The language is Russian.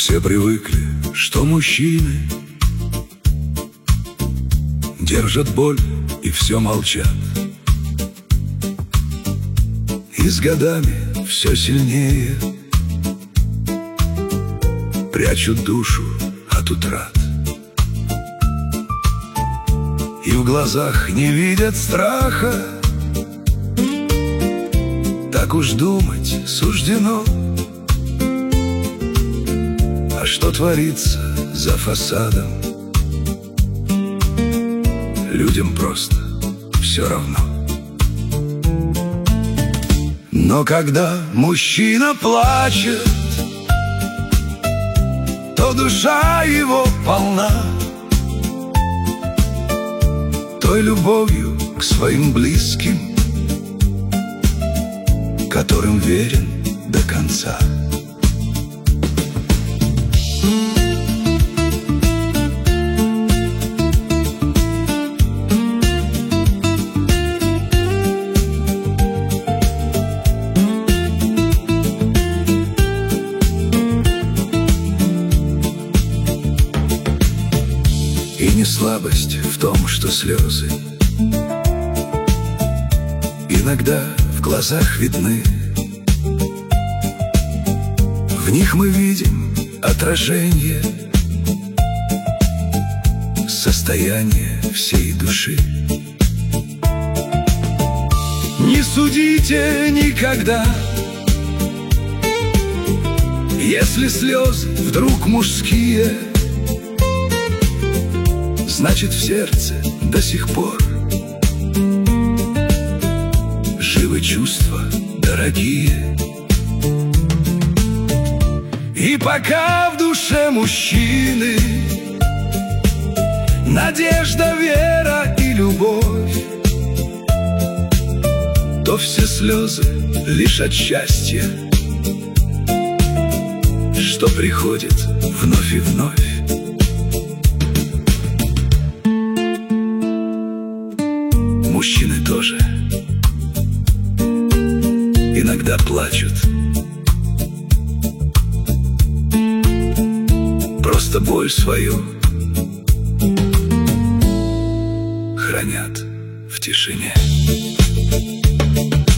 Все привыкли, что мужчины держат боль и все молчат. И с годами все сильнее прячут душу от утрат. И в глазах не видят страха. Так уж думать суждено. А что творится за фасадом, людям просто все равно. Но когда мужчина плачет, то душа его полна той любовью к своим близким, которым верен до конца. И не слабость в том, что слезы иногда в глазах видны. В них мы видим отражение состояния всей души. Не судите никогда, если слезы вдруг мужские, значит, в сердце до сих пор живы чувства дорогие. И пока в душе мужчины надежда, вера и любовь, то все слезы лишь от счастья, что приходит вновь и вновь. Мужчины тоже иногда плачут, просто боль свою хранят в тишине.